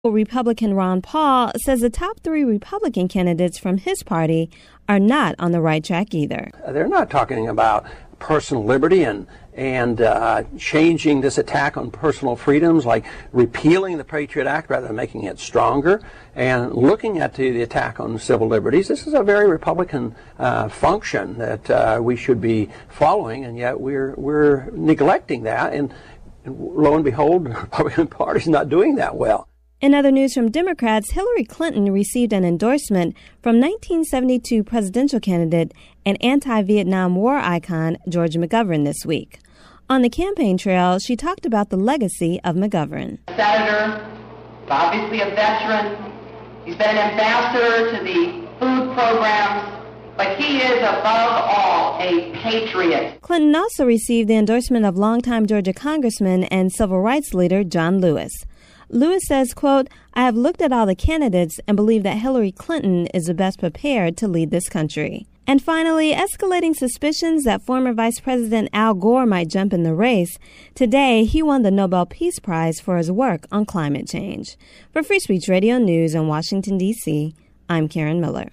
Republican Ron Paul says the top three Republican candidates from his party are not on the right track either. They're not talking about personal liberty and changing this attack on personal freedoms, like repealing the Patriot Act rather than making it stronger, and looking at the attack on civil liberties. This is a very Republican function that we should be following, and yet we're neglecting that, and lo and behold, the Republican Party is not doing that well. In other news from Democrats, Hillary Clinton received an endorsement from 1972 presidential candidate and anti-Vietnam War icon George McGovern this week. On the campaign trail, she talked about the legacy of McGovern. Senator, obviously a veteran. He's been an ambassador to the food programs, but he is above all a patriot. Clinton also received the endorsement of longtime Georgia Congressman and civil rights leader John Lewis. Lewis says, quote, "I have looked at all the candidates and believe that Hillary Clinton is the best prepared to lead this country." And finally, escalating suspicions that former Vice President Al Gore might jump in the race. Today, he won the Nobel Peace Prize for his work on climate change. For Free Speech Radio News in Washington, D.C., I'm Karen Miller.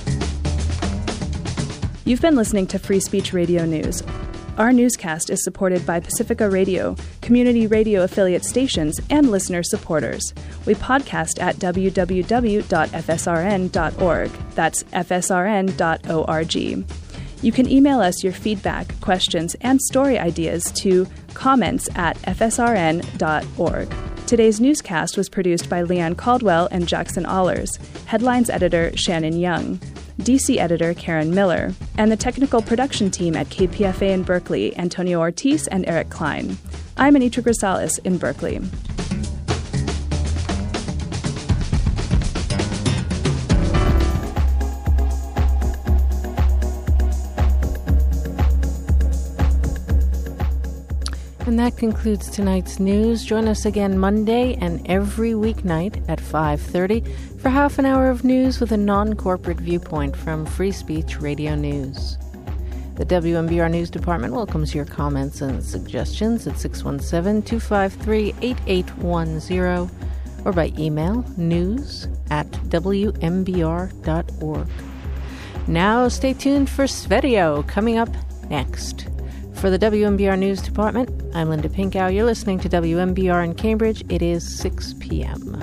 You've been listening to Free Speech Radio News. Our newscast is supported by Pacifica Radio, community radio affiliate stations, and listener supporters. We podcast at www.fsrn.org. That's fsrn.org. You can email us your feedback, questions, and story ideas to comments@fsrn.org. Today's newscast was produced by Leanne Caldwell and Jackson Allers, headlines editor Shannon Young, DC editor Karen Miller, and the technical production team at KPFA in Berkeley, Antonio Ortiz and Eric Klein. I'm Anitra Grisales in Berkeley. And that concludes tonight's news. Join us again Monday and every weeknight at 5:30 for half an hour of news with a non-corporate viewpoint from Free Speech Radio News. The WMBR News Department welcomes your comments and suggestions at 617-253-8810 or by email news@wmbr.org. Now stay tuned for Sverio coming up next. For the WMBR News Department, I'm Linda Pinkow. You're listening to WMBR in Cambridge. It is 6 p.m.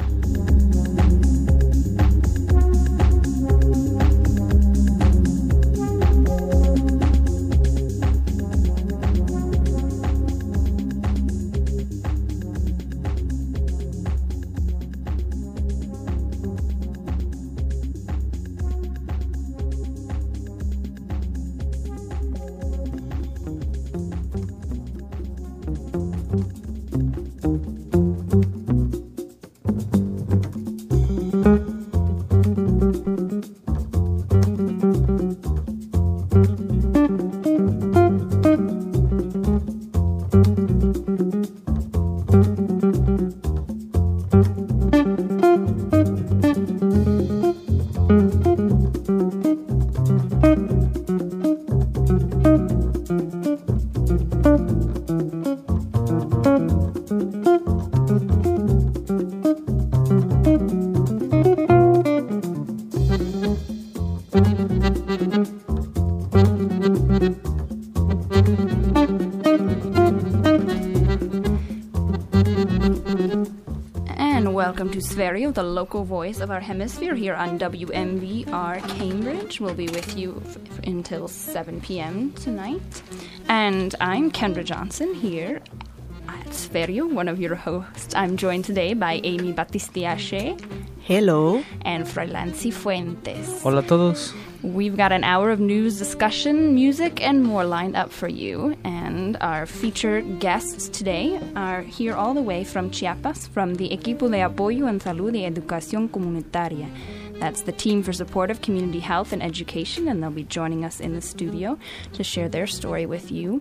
Welcome to Sverio, the local voice of our hemisphere here on WMBR Cambridge. We'll be with you until 7 p.m. tonight. And I'm Kendra Johnson here at Sverio, one of your hosts. I'm joined today by Amy Batistiache. Hello. And Froilan Cifuentes. Hola a todos. We've got an hour of news, discussion, music, and more lined up for you. And our featured guests today are here all the way from Chiapas, from the Equipo de Apoyo en Salud y Educación Comunitaria. That's the team for support of community health and education, and they'll be joining us in the studio to share their story with you.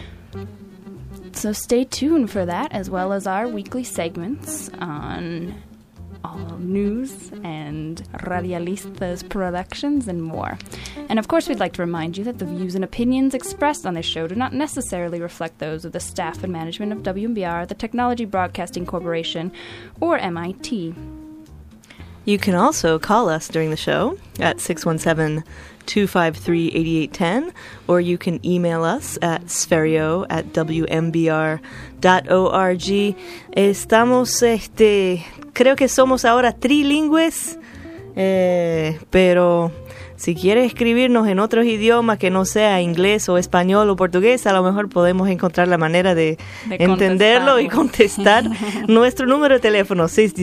So stay tuned for that, as well as our weekly segments on all news and Radialistas productions and more. And of course, we'd like to remind you that the views and opinions expressed on this show do not necessarily reflect those of the staff and management of WMBR, the Technology Broadcasting Corporation, or MIT. You can also call us during the show at 617-253-8810, or you can email us at sferio@wmbr.org. Estamos, creo que somos ahora trilingües, pero si quieres escribirnos en otros idiomas que no sea inglés o español o portugués, a lo mejor podemos encontrar la manera de entenderlo y contestar. Nuestro número de teléfono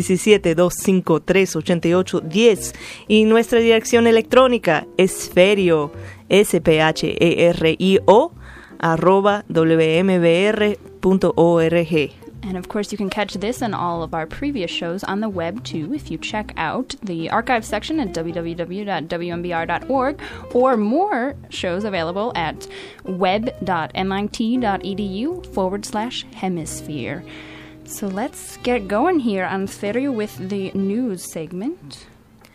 617-253-8810 y nuestra dirección electrónica esferio, SPHERIO, @wmbr.org. And of course, you can catch this and all of our previous shows on the web too if you check out the archive section at www.wmbr.org, or more shows available at web.mit.edu/hemisphere. So let's get going here on Sferio with the news segment.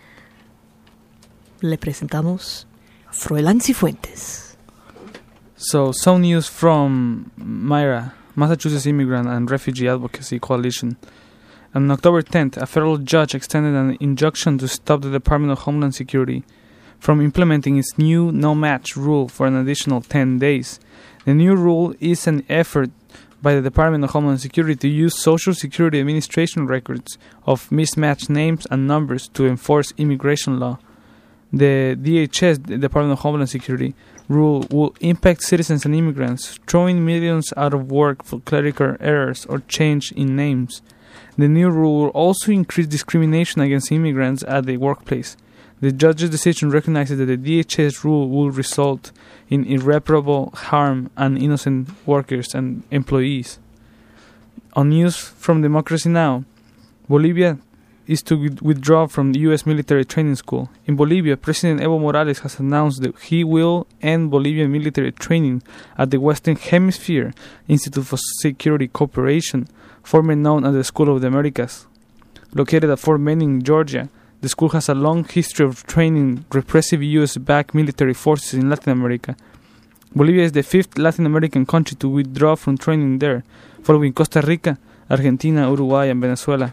Le presentamos Froilán Cifuentes. So, some news from MIRA, Massachusetts Immigrant and Refugee Advocacy Coalition. On October 10th, a federal judge extended an injunction to stop the Department of Homeland Security from implementing its new no-match rule for an additional 10 days. The new rule is an effort by the Department of Homeland Security to use Social Security Administration records of mismatched names and numbers to enforce immigration law. The DHS, the Department of Homeland Security, rule will impact citizens and immigrants, throwing millions out of work for clerical errors or change in names. The new rule will also increase discrimination against immigrants at the workplace. The judge's decision recognizes that the DHS rule will result in irreparable harm on innocent workers and employees. On news from Democracy Now!, Bolivia is to withdraw from the U.S. military training school. In Bolivia, President Evo Morales has announced that he will end Bolivian military training at the Western Hemisphere Institute for Security Cooperation, formerly known as the School of the Americas. Located at Fort Benning, Georgia, the school has a long history of training repressive U.S.-backed military forces in Latin America. Bolivia is the fifth Latin American country to withdraw from training there, following Costa Rica, Argentina, Uruguay, and Venezuela.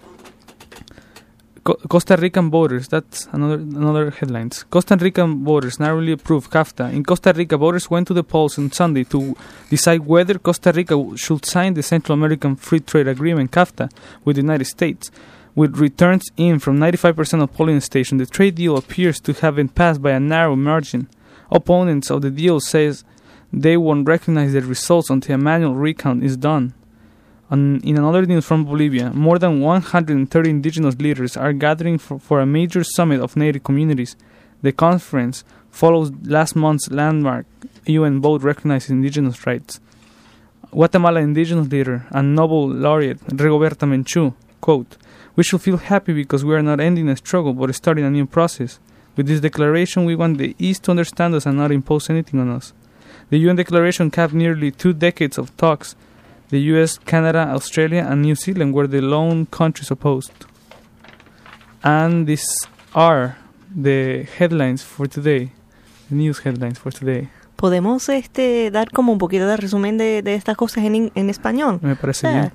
Costa Rican voters, that's another headlines. Costa Rican voters narrowly approved CAFTA. In Costa Rica, voters went to the polls on Sunday to decide whether Costa Rica should sign the Central American Free Trade Agreement, CAFTA, with the United States. With returns in from 95% of polling stations, the trade deal appears to have been passed by a narrow margin. Opponents of the deal says they won't recognize the results until a manual recount is done. In another news from Bolivia, more than 130 indigenous leaders are gathering for a major summit of native communities. The conference follows last month's landmark UN vote recognizing indigenous rights. Guatemala indigenous leader and Nobel laureate Rigoberta Menchú, quote, "We should feel happy because we are not ending a struggle but starting a new process. With this declaration, we want the East to understand us and not impose anything on us." The UN declaration capped nearly 2 decades of talks. The US, Canada, Australia, and New Zealand were the lone countries opposed. And these are the headlines for today, the news headlines for today. ¿Podemos dar como un poquito de resumen de estas cosas en español? Me parece bien.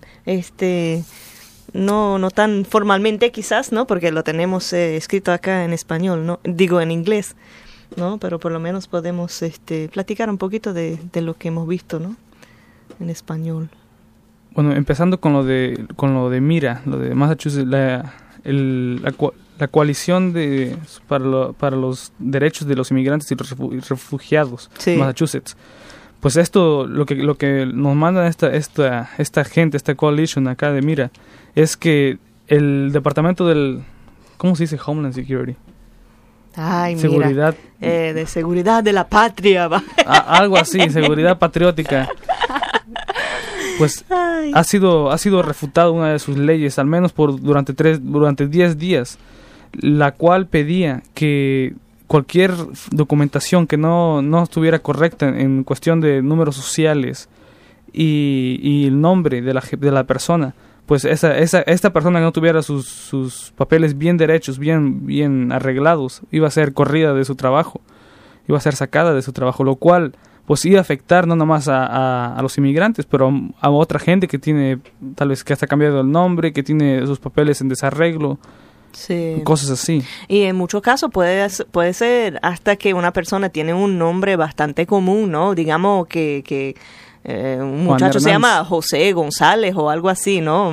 No tan formalmente quizás, ¿no? Porque lo tenemos escrito acá en español, ¿no? Digo en inglés, ¿no? Pero por lo menos podemos platicar un poquito de lo que hemos visto, ¿no? En español. Bueno, empezando con lo de MIRA, lo de Massachusetts, la coalición para los derechos de los inmigrantes y los refugiados, sí. Massachusetts. Pues esto, lo que nos mandan esta gente, esta coalition acá de MIRA, es que el departamento del, ¿cómo se dice? Homeland Security. Ay, seguridad, mira, de seguridad de la patria. Algo así, seguridad patriótica. Pues ha sido refutada una de sus leyes, al menos durante 10 días, la cual pedía que cualquier documentación que no estuviera correcta en cuestión de números sociales y el nombre de la persona, pues esta persona que no tuviera sus papeles bien derechos, bien arreglados, iba a ser corrida de su trabajo, iba a ser sacada de su trabajo, lo cual pues iba a afectar no nomás a los inmigrantes, pero a otra gente que tiene, tal vez que hasta cambiado el nombre, que tiene sus papeles en desarreglo, Sí. Cosas así. Y en muchos casos puede ser hasta que una persona tiene un nombre bastante común, ¿no? Digamos que un muchacho se llama José González o algo así, ¿no?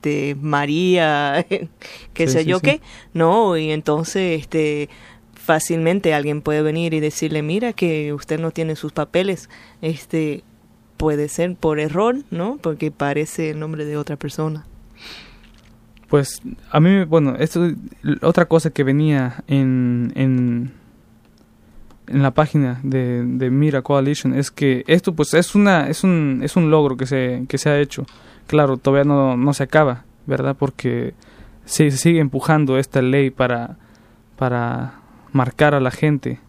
María, qué sé yo qué, ¿no? Y entonces fácilmente alguien puede venir y decirle, mira que usted no tiene sus papeles, puede ser por error, ¿no? Porque parece el nombre de otra persona. Pues a mí, bueno, esto otra cosa que venía en la página de Mira Coalition es que esto pues es un logro que se ha hecho. Claro, todavía no se acaba, ¿verdad? Porque se sigue empujando esta ley para marcar a la gente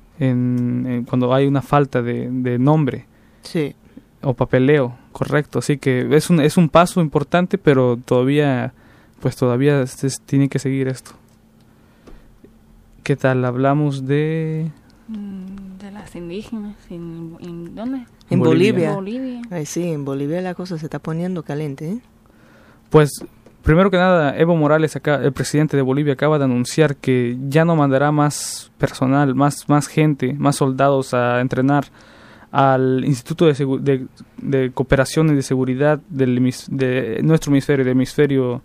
cuando hay una falta de nombre. Sí. O papeleo, correcto. Así que es un paso importante, pero todavía se tiene que seguir esto. ¿Qué tal? Hablamos de las indígenas. ¿En dónde? En Bolivia. Ay, sí, en Bolivia la cosa se está poniendo caliente, ¿eh? Pues, primero que nada, Evo Morales, el presidente de Bolivia, acaba de anunciar que ya no mandará más personal, más gente, más soldados a entrenar al Instituto de Cooperación y de Seguridad de nuestro hemisferio, del hemisferio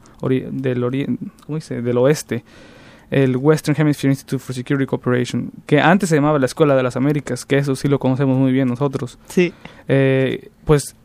del oeste, el Western Hemisphere Institute for Security Cooperation, que antes se llamaba la Escuela de las Américas, que eso sí lo conocemos muy bien nosotros. Sí. Pues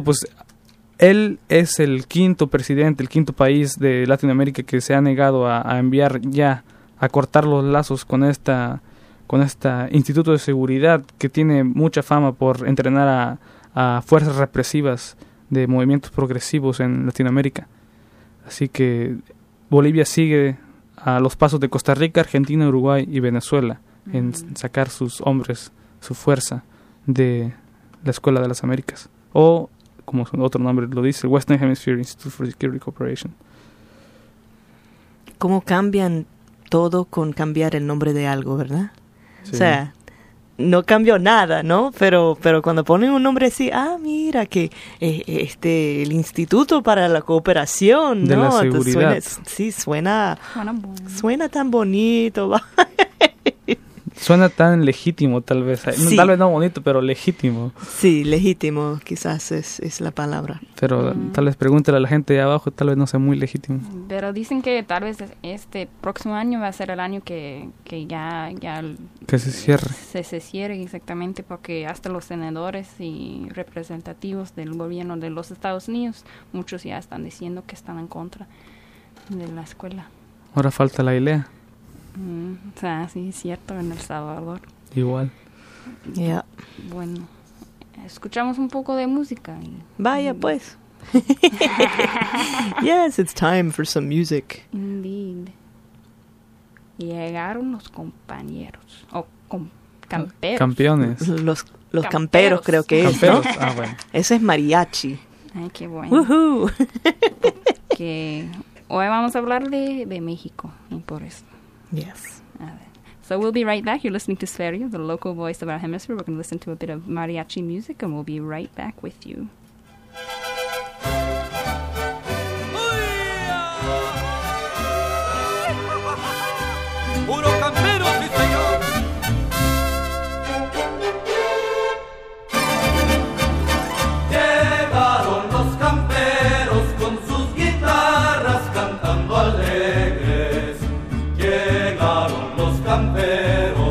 él es el quinto país de Latinoamérica que se ha negado a enviar ya, a cortar los lazos con este instituto de seguridad que tiene mucha fama por entrenar a fuerzas represivas de movimientos progresivos en Latinoamérica. Así que Bolivia sigue a los pasos de Costa Rica, Argentina, Uruguay y Venezuela en sacar sus hombres, su fuerza de la Escuela de las Américas, o como su otro nombre lo dice, el Western Hemisphere Institute for Security Cooperation. ¿Cómo cambian todo con cambiar el nombre de algo, verdad? Sí. O sea, no cambió nada, ¿no? Pero cuando ponen un nombre así, mira que el Instituto para la Cooperación, de ¿no? la Seguridad. Suena tan bonito. Suena tan legítimo, tal vez. Sí. Tal vez no bonito, pero legítimo. Sí, legítimo, quizás es la palabra. Pero tal vez pregúntale a la gente de abajo, tal vez no sea muy legítimo. Pero dicen que tal vez este próximo año va a ser el año que ya que se cierre. Se cierre, exactamente, porque hasta los senadores y representativos del gobierno de los Estados Unidos, muchos ya están diciendo que están en contra de la escuela. Ahora falta la ILEA. O sea, sí, es cierto, en El Salvador. Igual. Yeah. Bueno, escuchamos un poco de música. Vaya, pues. Yes, it's time for some music. Indeed. Llegaron los compañeros. Camperos. Campeones. Los camperos creo que camperos. Es, ¿no? Bueno. Ese es mariachi. Ay, qué bueno. Woohoo. Que hoy vamos a hablar de México, y por eso. Yes. So we'll be right back. You're listening to Sferio, the local voice of our hemisphere. We're going to listen to a bit of mariachi music, and we'll be right back with you. ¡Puro campero, sí señor! Llegaron los camperos con sus guitarras cantando alegres. Llegaron los camperos.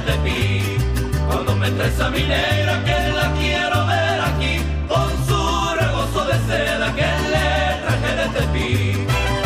Tepic. Cuando me traes a mi negra que la quiero ver aquí, con su rebozo de seda que le traje de Tepic.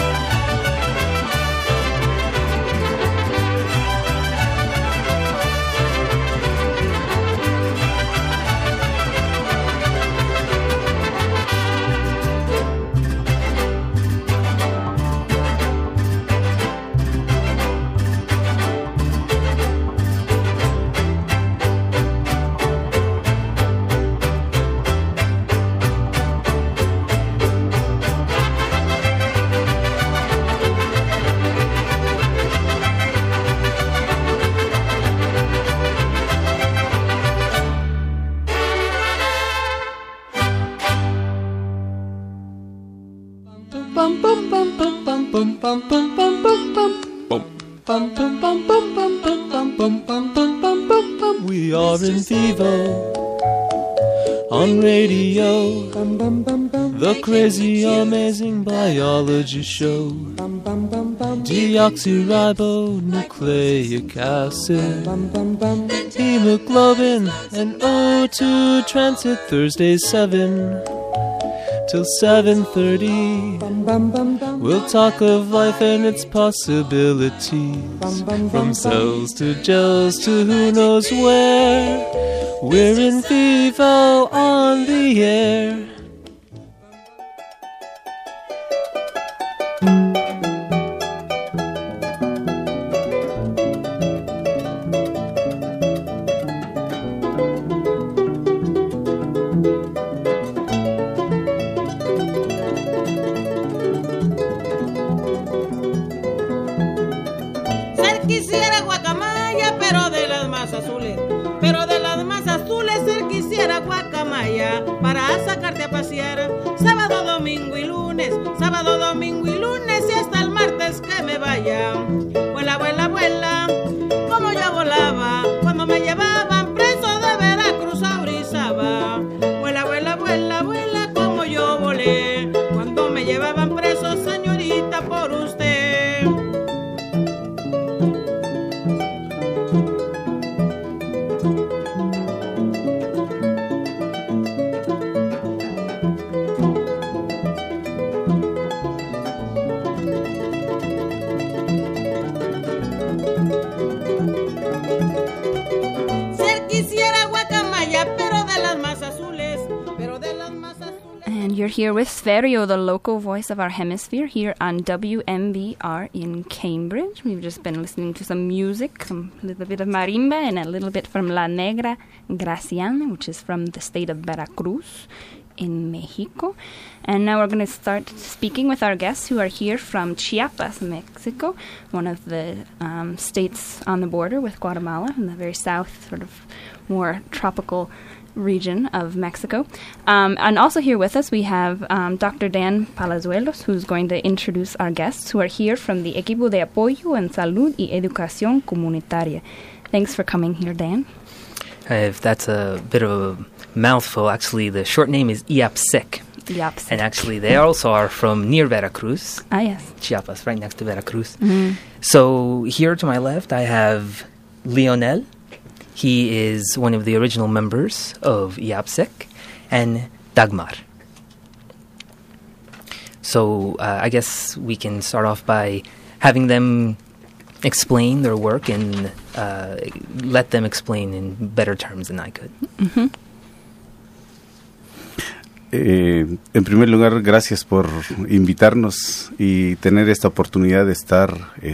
We are in Vivo on radio, the crazy amazing biology show. Deoxyribonucleic acid, hemoglobin and O2 transit Thursdays 7 till 7:30. We'll talk of life and its possibilities, from cells to gels to who knows where. We're in Vivo on the air. Para sacarte a pasear sábado, domingo y lunes, sábado, domingo y lunes y hasta el martes que me vaya. Vuela, vuela, vuela, como yo volaba cuando me llevaban preso de Veracruz a Orizaba. Vuela, vuela, vuela, vuela, como yo volé cuando me llevaban preso, señorita, por usted. You're here with Sferio, the local voice of our hemisphere, here on WMBR in Cambridge. We've just been listening to some music, a little bit of marimba and a little bit from La Negra Graciana, which is from the state of Veracruz in Mexico. And now we're going to start speaking with our guests who are here from Chiapas, Mexico, one of the states on the border with Guatemala in the very south, sort of more tropical region of Mexico. And also here with us we have Dr. Dan Palazuelos, who's going to introduce our guests who are here from the Equipo de Apoyo en Salud y Educación Comunitaria. Thanks for coming here, Dan. If that's a bit of a mouthful, actually the short name is IAPSEC. IAPSEC. And actually they also are from near Veracruz. Ah, yes. Chiapas, right next to Veracruz. Mm-hmm. So here to my left I have Lionel. He is one of the original members of IAPSEC, and Dagmar. So I guess we can start off by having them explain their work and let them explain in better terms than I could. Mm-hmm. En primer lugar, gracias por invitarnos y tener esta oportunidad de estar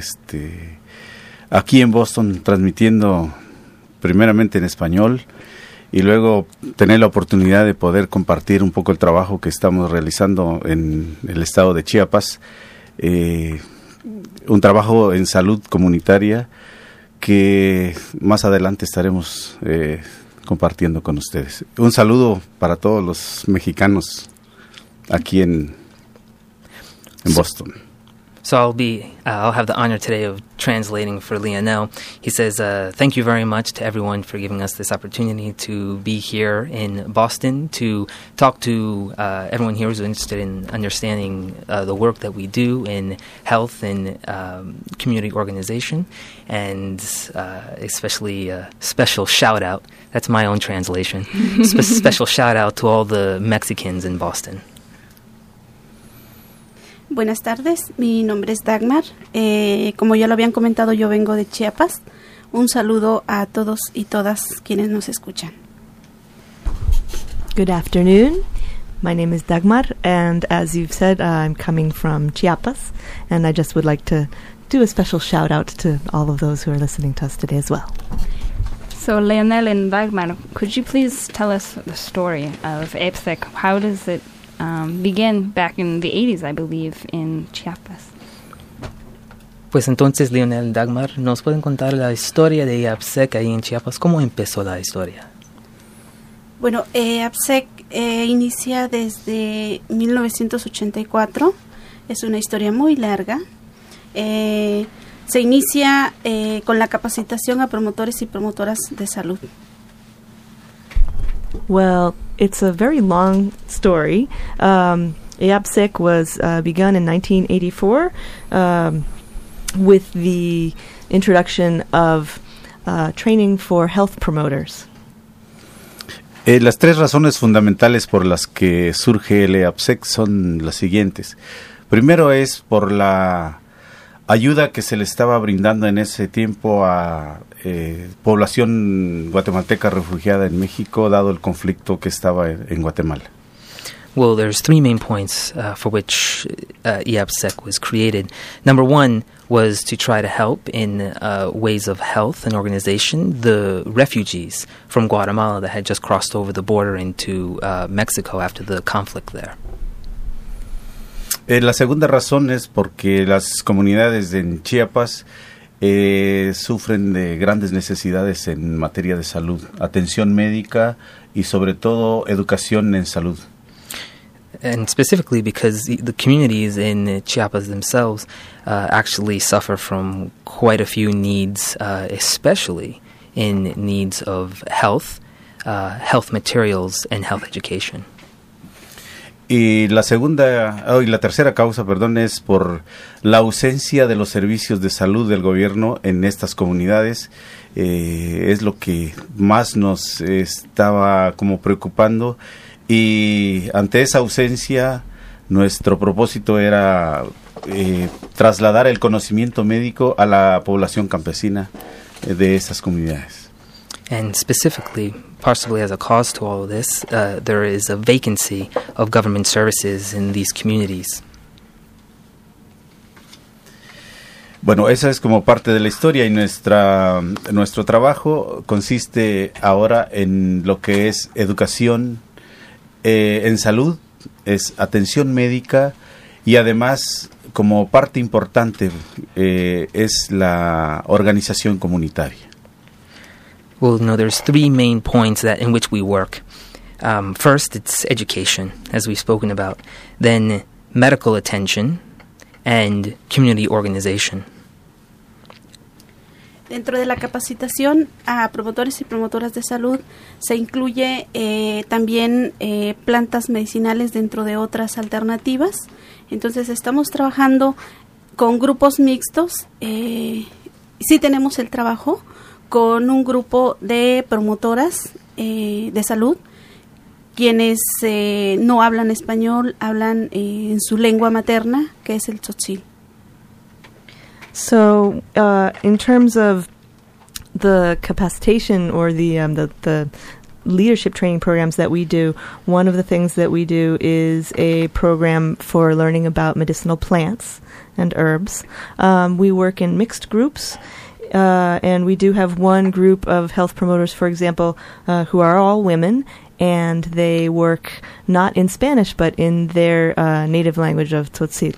aquí en Boston transmitiendo primeramente en español y luego tener la oportunidad de poder compartir un poco el trabajo que estamos realizando en el estado de Chiapas, un trabajo en salud comunitaria que más adelante estaremos compartiendo con ustedes. Un saludo para todos los mexicanos aquí en Boston. So I'll have the honor today of translating for Lionel. He says, thank you very much to everyone for giving us this opportunity to be here in Boston, to talk to everyone here who's interested in understanding the work that we do in health and community organization, and especially a special shout out, that's my own translation, special shout out to all the Mexicans in Boston. Buenas tardes, mi nombre es Dagmar. Como ya lo habían comentado, yo vengo de Chiapas. Un saludo a todos y todas quienes nos escuchan. Good afternoon. My name is Dagmar, and as you've said, I'm coming from Chiapas, and I just would like to do a special shout out to all of those who are listening to us today as well. So, Lionel and Dagmar, could you please tell us the story of EPSEC? How does it begin back in the 80s, I believe, in Chiapas? Pues entonces, Lionel, Dagmar, ¿nos pueden contar la historia de EAPSEC ahí en Chiapas? ¿Cómo empezó la historia? Bueno, EAPSEC inicia desde 1984. Es una historia muy larga. Se inicia con la capacitación a promotores y promotoras de salud. Well, it's a very long story. EAPSEC was begun in 1984 with the introduction of training for health promoters. Las tres razones fundamentales por las que surge el EAPSEC son las siguientes. Primero es por la ayuda que se le estaba brindando en ese tiempo a población guatemalteca refugiada en México, dado el conflicto que estaba en Guatemala. Well, there's three main points for which EAPSEC was created. Number one was to try to help in ways of health and organization the refugees from Guatemala that had just crossed over the border into Mexico after the conflict there. La segunda razón es porque las comunidades en Chiapas sufren de grandes necesidades en materia de salud, atención médica y sobre todo educación en salud. And specifically because the communities in Chiapas themselves actually suffer from quite a few needs, especially in needs of health, health materials, and health education. Y la tercera causa, es por la ausencia de los servicios de salud del gobierno en estas comunidades. Es lo que más nos estaba como preocupando, y ante esa ausencia nuestro propósito era trasladar el conocimiento médico a la población campesina de estas comunidades. And specifically, possibly as a cause to all of this, there is a vacancy of government services in these communities. Bueno, esa es como parte de la historia, y nuestro trabajo consiste ahora en lo que es educación en salud, es atención médica, y además, como parte importante, es la organización comunitaria. Well, no, there's three main points in which we work. First, it's education, as we've spoken about. Then, medical attention and community organization. Dentro de la capacitación a promotores y promotoras de salud se incluye también plantas medicinales dentro de otras alternativas. Entonces estamos trabajando con grupos mixtos. Sí tenemos el trabajo con un grupo de promotoras de salud, quienes no hablan español, hablan en su lengua materna, que es el tzotzil. So, in terms of the capacitation or the leadership training programs that we do, one of the things that we do is a program for learning about medicinal plants and herbs. We work in mixed groups, and we do have one group of health promoters, for example, who are all women, and they work not in Spanish but in their native language of Tzotzil.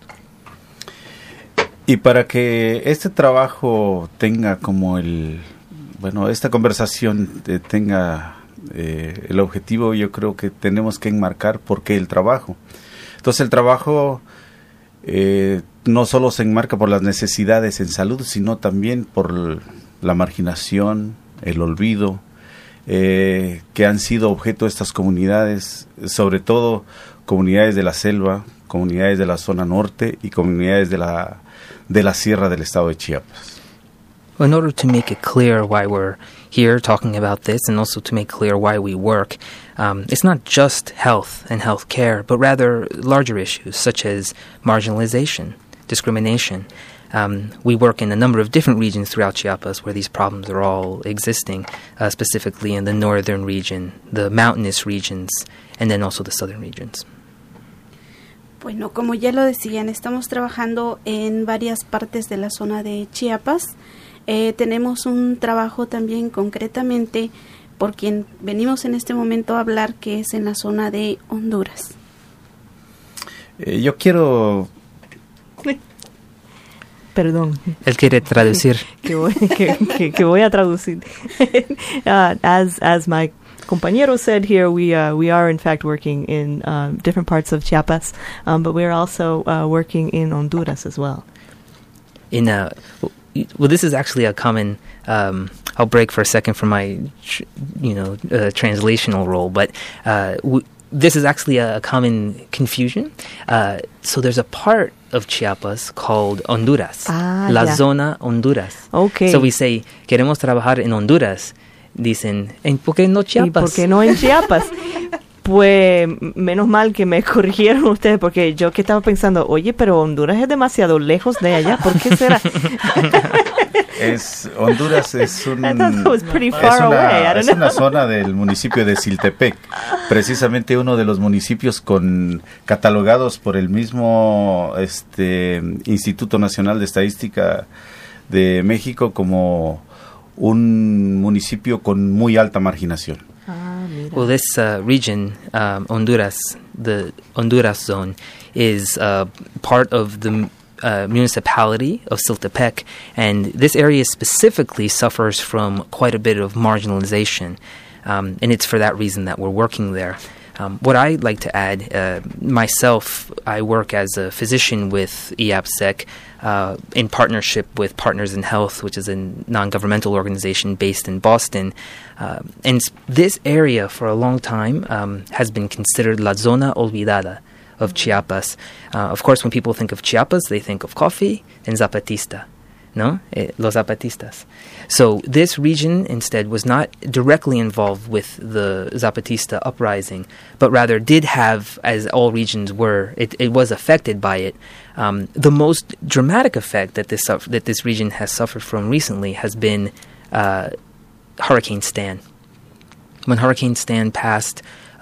Y para que este trabajo tenga como esta conversación tenga el objetivo, yo creo que tenemos que enmarcar por qué el trabajo. Entonces el trabajo no solo se enmarca por las necesidades en salud, sino también por la marginación, el olvido, que han sido objeto de estas comunidades, sobre todo comunidades de la selva, comunidades de la zona norte y comunidades de la sierra del estado de Chiapas. In order to make it clear why we're here talking about this, and also to make clear why we work, it's not just health and health care, but rather larger issues such as marginalization, discrimination. We work in a number of different regions throughout Chiapas where these problems are all existing, specifically in the northern region, the mountainous regions, and then also the southern regions. Bueno, como ya lo decían, estamos trabajando en varias partes de la zona de Chiapas. Tenemos un trabajo también concretamente por quien venimos en este momento a hablar, que es en la zona de Honduras. Yo quiero... Perdón. Él quiere traducir. que voy a traducir. As my compañero said here, we are in fact working in different parts of Chiapas, but we are also working in Honduras as well. Well, this is actually a common. I'll break for a second from my, translational role, but this is actually a common confusion. So there's a part of Chiapas called Honduras, la zona Honduras. Okay. So we say queremos trabajar en Honduras. Dicen, ¿por qué no Chiapas? ¿Y por qué no en Chiapas? Pues menos mal que me corrigieron ustedes, porque yo que estaba pensando, oye, pero Honduras es demasiado lejos de allá, ¿por qué será? Honduras es una zona del municipio de Siltepec, precisamente uno de los municipios catalogados por el mismo Instituto Nacional de Estadística de México como un municipio con muy alta marginación. Well, this region, Honduras, the Honduras zone, is part of the municipality of Siltepec, and this area specifically suffers from quite a bit of marginalization, and it's for that reason that we're working there. What I'd like to add, myself, I work as a physician with IAPSEC in partnership with Partners in Health, which is a non-governmental organization based in Boston. And this area for a long time has been considered la zona olvidada of Chiapas. Of course, when people think of Chiapas, they think of coffee and Zapatista. No? Los Zapatistas. So this region instead was not directly involved with the Zapatista uprising, but rather did have, as all regions were, it was affected by it. The most dramatic effect that this region has suffered from recently has been Hurricane Stan. When Hurricane Stan passed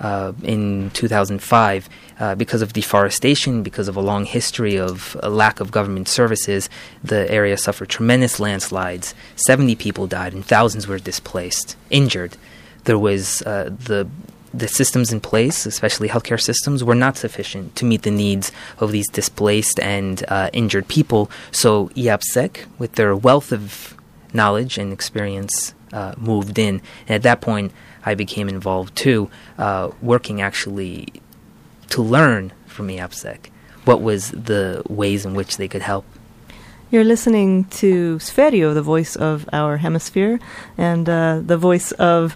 in 2005, because of deforestation, because of a long history of a lack of government services, the area suffered tremendous landslides. 70 people died and thousands were displaced, injured. There was the systems in place, especially healthcare systems, were not sufficient to meet the needs of these displaced and injured people. So IAPSEC, with their wealth of knowledge and experience, moved in. And at that point, I became involved too, working actually to learn from IAPSEC what was the ways in which they could help. You're listening to Sferio, the voice of our hemisphere, and the voice of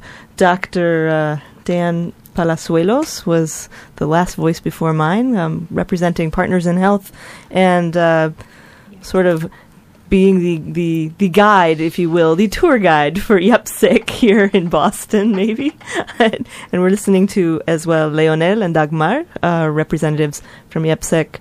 Dr. Dan Palazuelos was the last voice before mine, representing Partners in Health and sort of being the guide, if you will, the tour guide for IAPSEC here in Boston, maybe. And we're listening to, as well, Leonel and Dagmar, representatives from IAPSEC,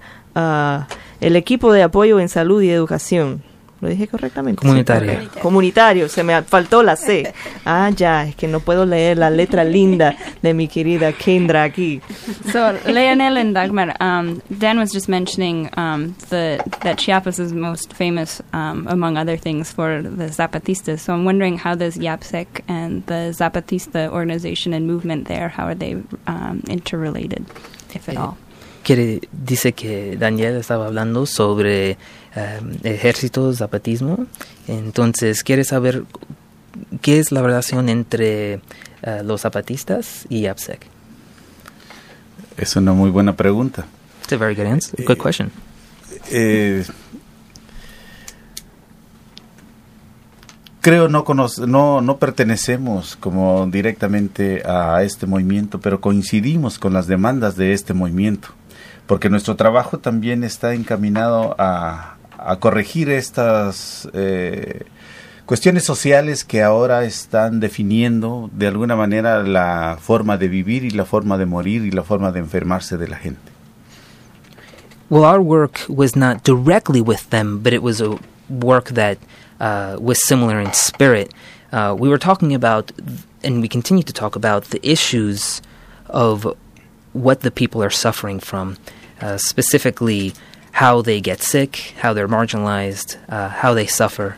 el equipo de apoyo en salud y educación. ¿Lo dije correctamente? Comunitario. Sí, comunitario, se me faltó la C. Ya, es que no puedo leer la letra linda de mi querida Kendra aquí. So, Leonel and Dagmar, Dan was just mentioning that Chiapas is most famous, among other things, for the Zapatistas. So I'm wondering, how does IAPSEC and the Zapatista organization and movement there, how are they interrelated, if at all? Dice que Daniel estaba hablando sobre ejército, zapatismo. Entonces quiere saber qué es la relación entre los zapatistas y IAPSEC. Es una muy buena pregunta. It's a very good answer. Good question. creo no pertenecemos como directamente a este movimiento, pero coincidimos con las demandas de este movimiento, porque nuestro trabajo también está encaminado a corregir estas cuestiones sociales que ahora están definiendo de alguna manera la forma de vivir y la forma de morir y la forma de enfermarse de la gente. Well, our work was not directly with them, but it was a work that was similar in spirit. We were talking about, and we continue to talk about, the issues of what the people are suffering from, specifically how they get sick, how they're marginalized, how they suffer.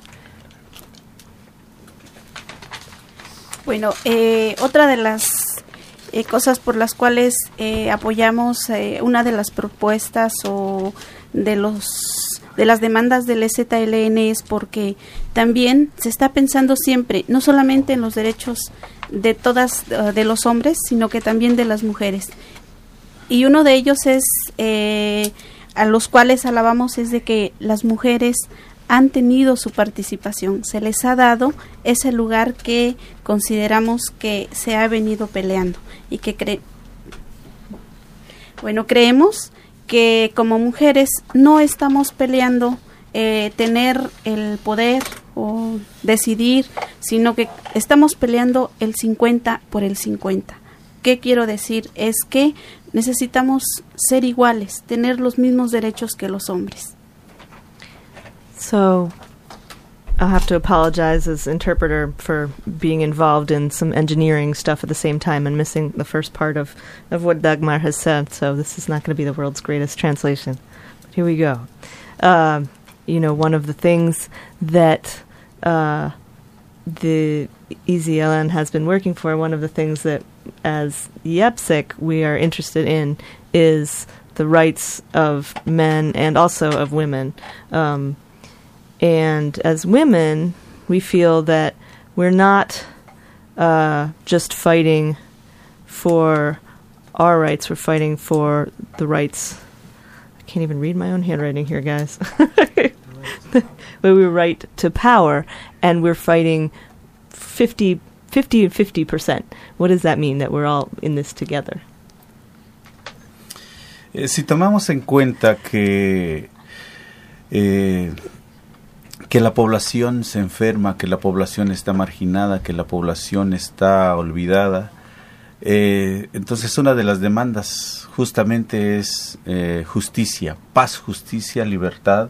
Bueno, otra de las cosas por las cuales apoyamos una de las propuestas o de las demandas del EZLN es porque también se está pensando siempre, no solamente en los derechos de los hombres, sino que también de las mujeres. Y uno de ellos es, a los cuales alabamos, es de que las mujeres han tenido su participación, se les ha dado ese lugar que consideramos que se ha venido peleando y que creemos que como mujeres no estamos peleando tener el poder o decidir, sino que estamos peleando el 50 por el 50. ¿Qué quiero decir? Es que necesitamos ser iguales, tener los mismos derechos que los hombres. So, I'll have to apologize as interpreter for being involved in some engineering stuff at the same time and missing the first part of what Dagmar has said, so this is not going to be the world's greatest translation. But here we go. One of the things that the EZLN has been working for, one of the things that as YEPSIC we are interested in is the rights of men and also of women. And as women, we feel that we're not just fighting for our rights, we're fighting for the rights. I can't even read my own handwriting here, guys. But we're right to power, and we're fighting 50 and 50%. What does that mean, that we're all in this together? Si tomamos en cuenta que la población se enferma, que la población está marginada, que la población está olvidada, entonces una de las demandas justamente es justicia, paz, justicia, libertad,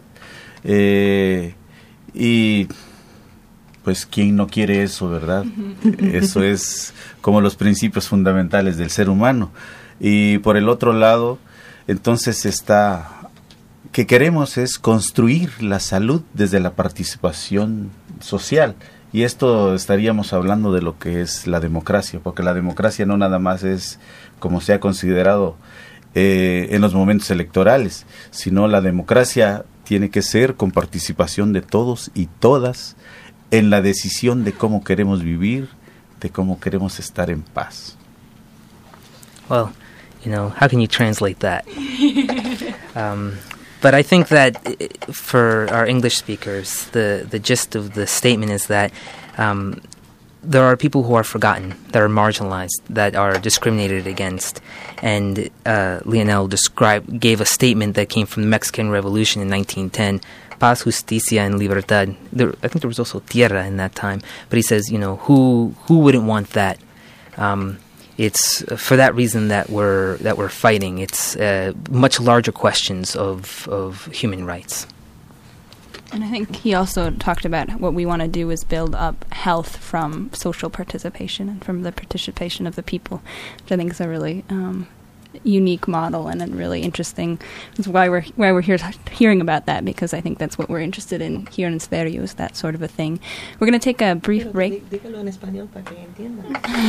y pues quién no quiere eso, ¿verdad? Eso es como los principios fundamentales del ser humano. Y por el otro lado, entonces que queremos es construir la salud desde la participación social, y esto estaríamos hablando de lo que es la democracia, porque la democracia no nada más es como se ha considerado en los momentos electorales, sino la democracia tiene que ser con participación de todos y todas en la decisión de cómo queremos vivir, de cómo queremos estar en paz. Well, how can you translate that? But I think that for our English speakers, the gist of the statement is that there are people who are forgotten, that are marginalized, that are discriminated against. And Leonel gave a statement that came from the Mexican Revolution in 1910, Paz, Justicia, and Libertad. I think there was also Tierra in that time. But he says, who wouldn't want that? It's for that reason that we're fighting. It's much larger questions of human rights. And I think he also talked about what we want to do is build up health from social participation and from the participation of the people, which I think is a really unique model and a really interesting. That's why we're here hearing about that, because I think that's what we're interested in here in Sverige, is that sort of a thing. We're going to take a brief break. Dígalo en español para que entienda.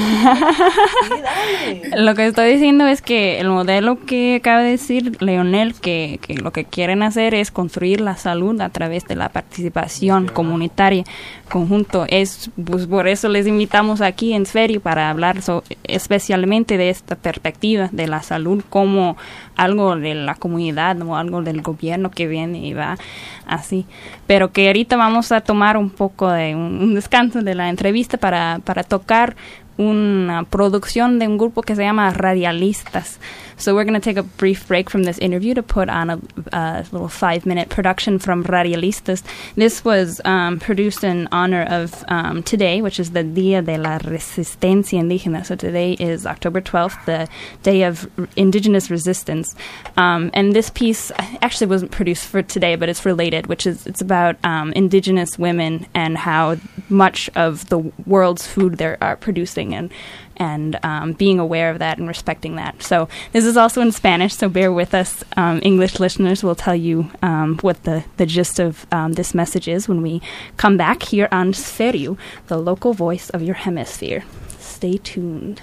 Lo que estoy diciendo es que el modelo que acaba de decir Leonel, que lo que quieren hacer es construir la salud a través de la participación comunitaria conjunto. Pues por eso les invitamos aquí en Sverige para hablar especialmente de esta perspectiva de la salud salud como algo de la comunidad o algo del gobierno que viene y va así. Pero que ahorita vamos a tomar un poco de un descanso de la entrevista para tocar una producción de un grupo que se llama Radialistas. So we're going to take a brief break from this interview to put on a little 5-minute production from Radialistas. This was produced in honor of today, which is the Día de la Resistencia Indígena. So today is October 12th, the Day of Indigenous Resistance. And this piece actually wasn't produced for today, but it's related, it's about indigenous women and how much of the world's food they are producing and being aware of that and respecting that. So this is also in Spanish, so bear with us. English listeners will tell you what the gist of this message is when we come back here on Sferiu, the local voice of your hemisphere. Stay tuned.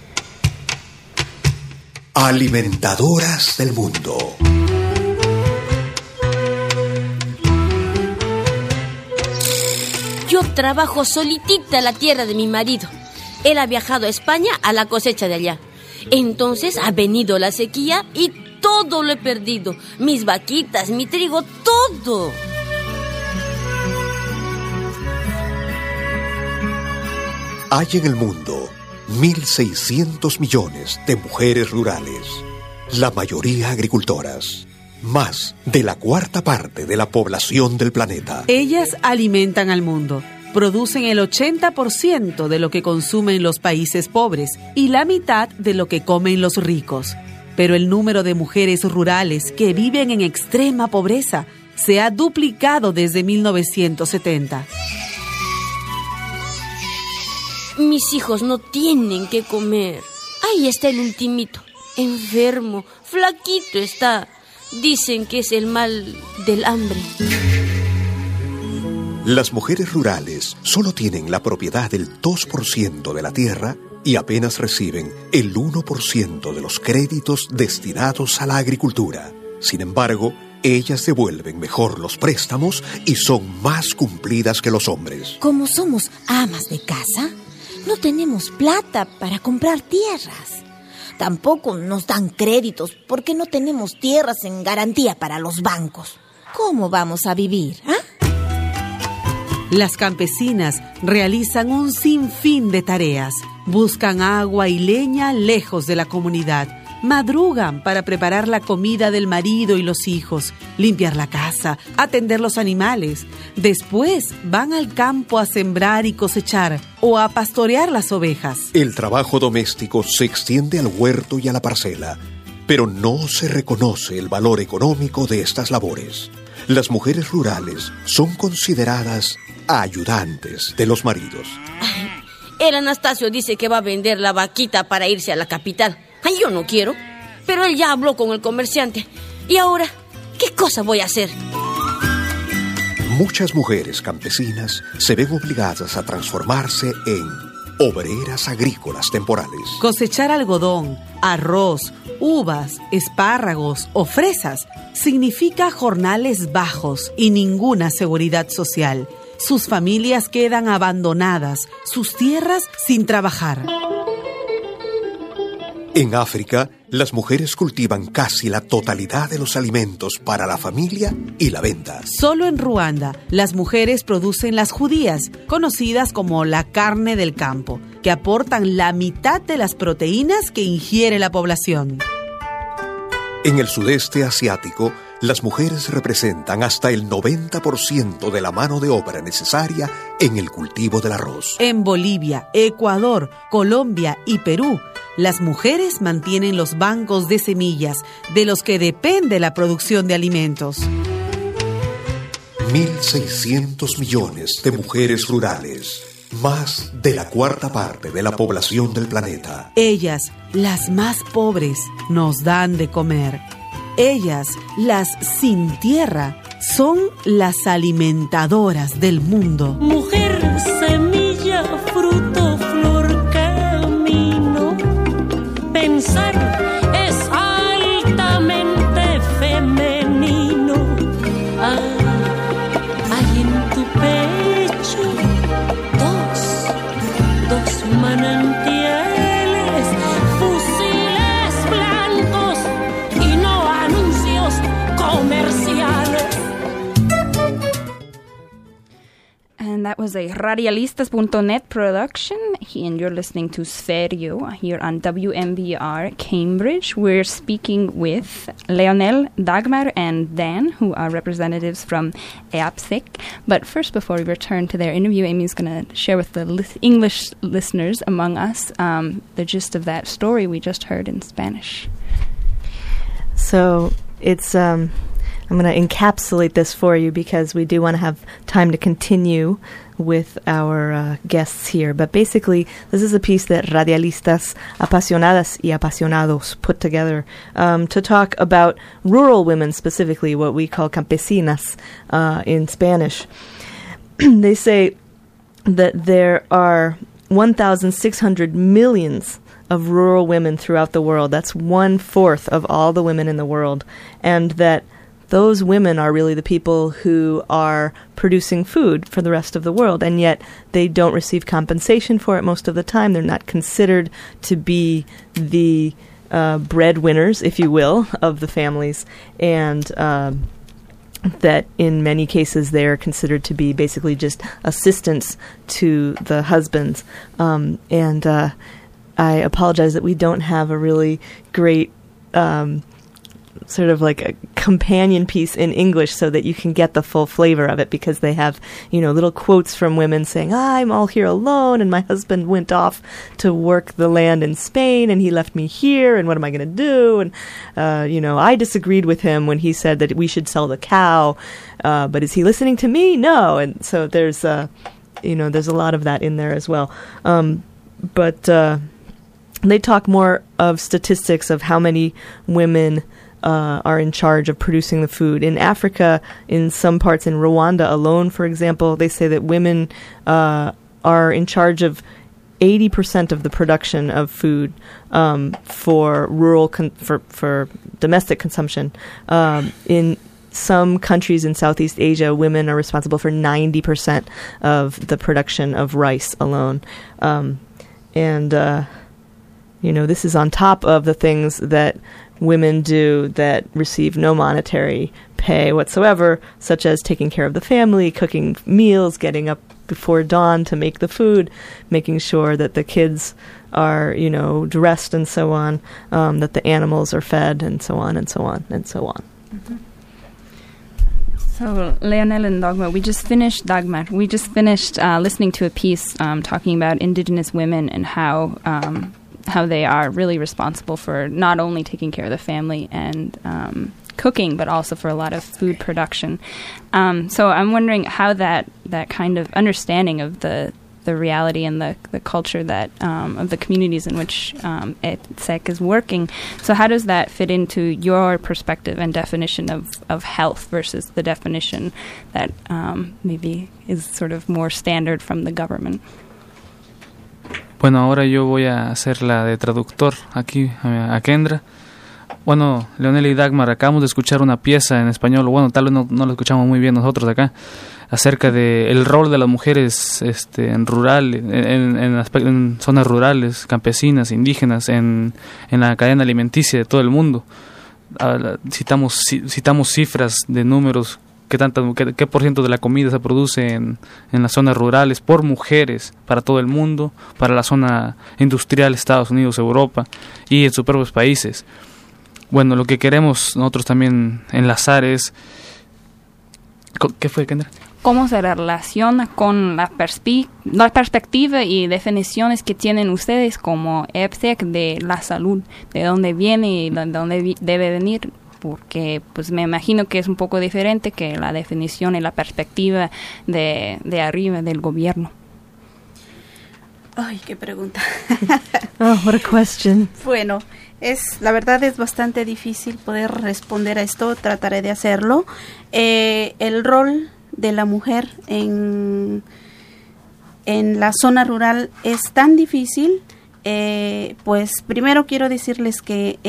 Alimentadoras del mundo. Yo trabajo solitita la tierra de mi marido. Él ha viajado a España a la cosecha de allá. Entonces ha venido la sequía y todo lo he perdido. Mis vaquitas, mi trigo, todo. Hay en el mundo 1.600 millones de mujeres rurales, la mayoría agricultoras. Más de la cuarta parte de la población del planeta. Ellas alimentan al mundo. Producen el 80% de lo que consumen los países pobres y la mitad de lo que comen los ricos. Pero el número de mujeres rurales que viven en extrema pobreza se ha duplicado desde 1970. Mis hijos no tienen que comer. Ahí está el ultimito, enfermo, flaquito está. Dicen que es el mal del hambre. Las mujeres rurales solo tienen la propiedad del 2% de la tierra y apenas reciben el 1% de los créditos destinados a la agricultura. Sin embargo, ellas devuelven mejor los préstamos y son más cumplidas que los hombres. Como somos amas de casa, no tenemos plata para comprar tierras. Tampoco nos dan créditos porque no tenemos tierras en garantía para los bancos. ¿Cómo vamos a vivir? Las campesinas realizan un sinfín de tareas. Buscan agua y leña lejos de la comunidad. Madrugan para preparar la comida del marido y los hijos, limpiar la casa, atender los animales. Después van al campo a sembrar y cosechar o a pastorear las ovejas. El trabajo doméstico se extiende al huerto y a la parcela, pero no se reconoce el valor económico de estas labores. Las mujeres rurales son consideradas ayudantes de los maridos. Ay, el Anastasio dice que va a vender la vaquita para irse a la capital. Ay, yo no quiero, pero él ya habló con el comerciante. ¿Y ahora qué cosa voy a hacer? Muchas mujeres campesinas se ven obligadas a transformarse en obreras agrícolas temporales. Cosechar algodón, arroz, uvas, espárragos o fresas significa jornales bajos y ninguna seguridad social. Sus familias quedan abandonadas, sus tierras sin trabajar. En África, las mujeres cultivan casi la totalidad de los alimentos para la familia y la venta. Solo en Ruanda, las mujeres producen las judías, conocidas como la carne del campo, que aportan la mitad de las proteínas que ingiere la población. En el sudeste asiático, las mujeres representan hasta el 90% de la mano de obra necesaria en el cultivo del arroz. En Bolivia, Ecuador, Colombia y Perú, las mujeres mantienen los bancos de semillas de los que depende la producción de alimentos. 1.600 millones de mujeres rurales, más de la cuarta parte de la población del planeta. Ellas, las más pobres, nos dan de comer. Ellas, las sin tierra, son las alimentadoras del mundo. Mujer, semilla, fruto, flor, camino. Pensar es altamente femenino. Hay en tu pecho dos manantiales, fusiles blancos. was a Radialistas.net production, and you're listening to Sferio here on WMBR Cambridge. We're speaking with Leonel, Dagmar, and Dan, who are representatives from EAPSEC. But first, before we return to their interview, Amy's going to share with the English listeners among us the gist of that story we just heard in Spanish. So it's... I'm going to encapsulate this for you because we do want to have time to continue with our guests here. But basically, this is a piece that Radialistas Apasionadas y Apasionados put together to talk about rural women, specifically what we call campesinas in Spanish. They say that there are 1,600 millions of rural women throughout the world. That's 1/4 of all the women in the world. And that those women are really the people who are producing food for the rest of the world, and yet they don't receive compensation for it most of the time. They're not considered to be the breadwinners, if you will, of the families, and that in many cases they are considered to be basically just assistants to the husbands. And I apologize that we don't have a really great sort of like a companion piece in English so that you can get the full flavor of it, because they have, you know, little quotes from women saying, I'm all here alone and my husband went off to work the land in Spain and he left me here and what am I going to do? And, you know, I disagreed with him when he said that we should sell the cow, but is he listening to me? No. And so there's, you know, there's a lot of that in there as well. But they talk more of statistics of how many women are in charge of producing the food. In Africa, in some parts, in Rwanda alone, for example, they say that women are in charge of 80% of the production of food for rural for domestic consumption. In some countries in Southeast Asia, women are responsible for 90% of the production of rice alone. You know, this is on top of the things that women do that receive no monetary pay whatsoever, such as taking care of the family, cooking meals, getting up before dawn to make the food, making sure that the kids are, you know, dressed and so on, that the animals are fed and so on and so on and so on. Mm-hmm. So, Leonel and Dagmar, we just finished listening to a piece talking about indigenous women and how they are really responsible for not only taking care of the family and cooking, but also for a lot of food production. So I'm wondering how that kind of understanding of the reality and the culture that of the communities in which EAPSEC is working. So how does that fit into your perspective and definition of health versus the definition that maybe is sort of more standard from the government? Bueno, ahora yo voy a hacer la de traductor aquí a Kendra. Bueno, Leonel y Dagmar, acabamos de escuchar una pieza en español, bueno, tal vez no lo escuchamos muy bien nosotros acá, acerca de el rol de las mujeres en rural, en zonas rurales, campesinas, indígenas, en la cadena alimenticia de todo el mundo. Citamos cifras de números. ¿Qué por ciento de la comida se produce en las zonas rurales por mujeres para todo el mundo, para la zona industrial, Estados Unidos, Europa y en sus propios países? Bueno, lo que queremos nosotros también enlazar es... ¿Qué fue, Kendra? ¿Cómo se relaciona con la perspectiva y definiciones que tienen ustedes como EAPSEC de la salud? ¿De dónde viene y de dónde debe venir? Porque pues me imagino que es un poco diferente que la definición y la perspectiva de arriba del gobierno. Ay, qué pregunta. Oh, what a question. Bueno, la verdad es bastante difícil poder responder a esto, trataré de hacerlo. El rol de la mujer en la zona rural es tan difícil, pues primero quiero decirles que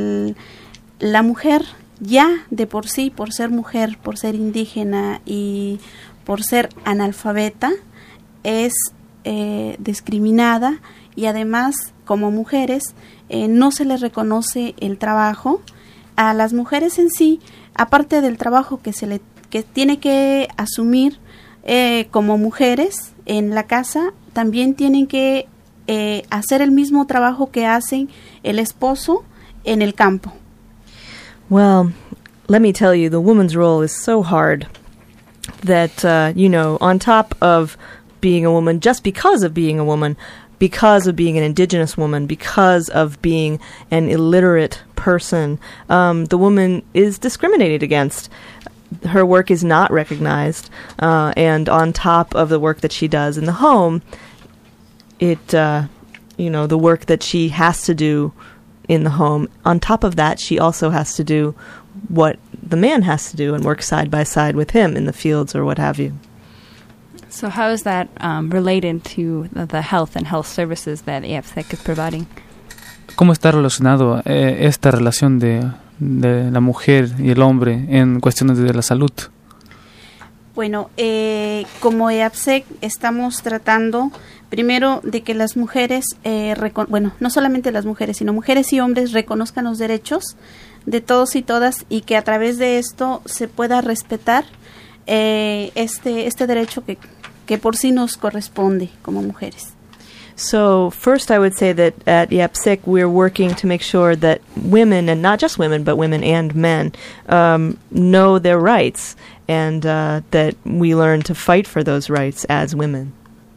la mujer ya de por sí, por ser mujer, por ser indígena y por ser analfabeta, es discriminada, y además como mujeres no se les reconoce el trabajo. A las mujeres en sí, aparte del trabajo que tiene que asumir como mujeres, en la casa también tienen que hacer el mismo trabajo que hacen el esposo en el campo. Well, let me tell you, the woman's role is so hard that, on top of being a woman, just because of being a woman, because of being an indigenous woman, because of being an illiterate person, the woman is discriminated against. Her work is not recognized, and on top of the work that she does in the home, the work that she has to do in the home, on top of that, she also has to do what the man has to do and work side by side with him in the fields or what have you. So how is that related to the health and health services that EAPSEC is providing? ¿Cómo está relacionado esta relación de la mujer y el hombre en cuestiones de la salud? Bueno, como EAPSEC estamos tratando primero de que las mujeres, no solamente las mujeres, sino mujeres y hombres reconozcan los derechos de todos y todas y que a través de esto se pueda respetar este derecho que por sí nos corresponde como mujeres. So first I would say that at EAPSEC we're working to make sure that women, and not just women, but women and men, know their rights and that we learn to fight for those rights as women.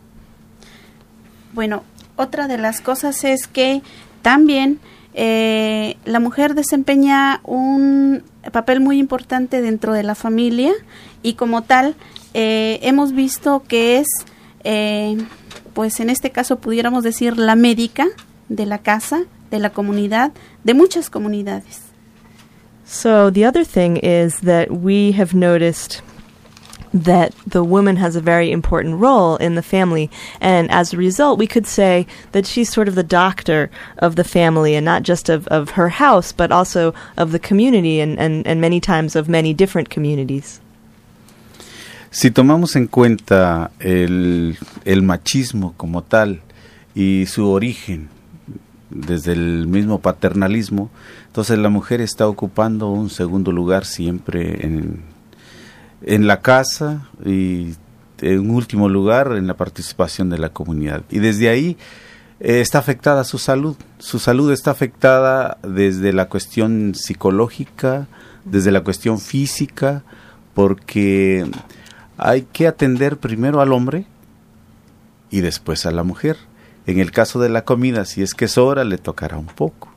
Bueno, otra de las cosas es que también la mujer desempeña un papel muy importante dentro de la familia y como tal hemos visto que es, pues en este caso pudiéramos decir la médica de la casa, de la comunidad, de muchas comunidades. So the other thing is that we have noticed that the woman has a very important role in the family, and as a result we could say that she's sort of the doctor of the family, and not just of her house but also of the community and many times of many different communities. Si tomamos en cuenta el machismo como tal y su origen desde el mismo paternalismo, entonces la mujer está ocupando un segundo lugar siempre en la casa y en último lugar en la participación de la comunidad. Y desde ahí está afectada su salud. Su salud está afectada desde la cuestión psicológica, desde la cuestión física, porque hay que atender primero al hombre y después a la mujer. En el caso de la comida, si es que es hora, le tocará un poco.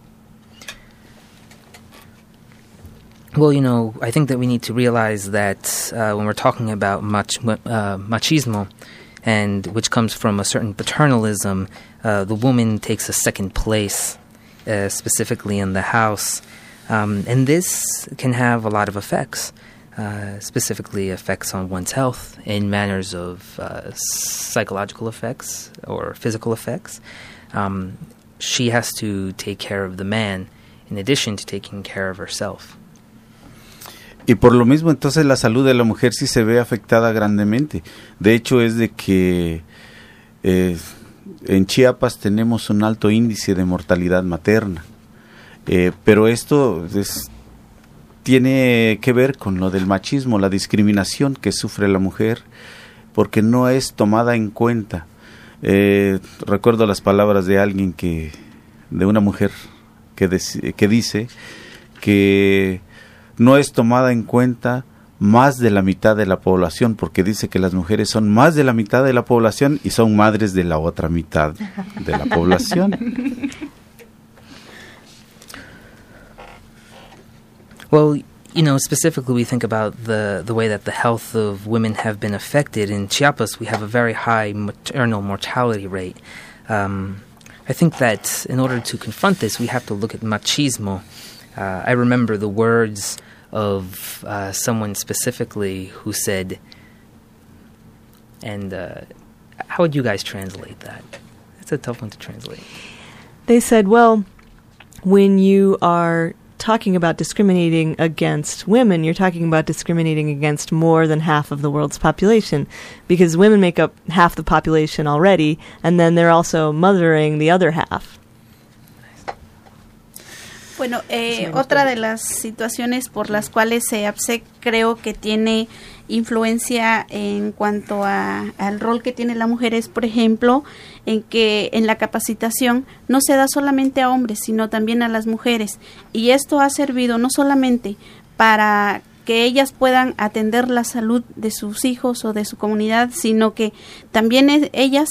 Well, I think that we need to realize that when we're talking about machismo, and which comes from a certain paternalism, the woman takes a second place, specifically in the house. And this can have a lot of effects, specifically effects on one's health in manners of psychological effects or physical effects. She has to take care of the man in addition to taking care of herself. Y por lo mismo, entonces, la salud de la mujer sí se ve afectada grandemente. De hecho, es de que en Chiapas tenemos un alto índice de mortalidad materna. Pero esto tiene que ver con lo del machismo, la discriminación que sufre la mujer, porque no es tomada en cuenta. Recuerdo las palabras de alguien de una mujer que dice que no es tomada en cuenta más de la mitad de la población, porque dice que las mujeres son más de la mitad de la población y son madres de la otra mitad de la población. Well, specifically we think about the way that the health of women have been affected. In Chiapas, we have a very high maternal mortality rate. I think that in order to confront this, we have to look at machismo. I remember the words of someone specifically who said, and how would you guys translate that? It's a tough one to translate. They said, well, when you are talking about discriminating against women, you're talking about discriminating against more than half of the world's population, because women make up half the population already, and then they're also mothering the other half. Bueno, otra de las situaciones por las cuales EAPSEC creo que tiene influencia en cuanto al rol que tiene la mujer es, por ejemplo, en que en la capacitación no se da solamente a hombres, sino también a las mujeres. Y esto ha servido no solamente para que ellas puedan atender la salud de sus hijos o de su comunidad, sino que también ellas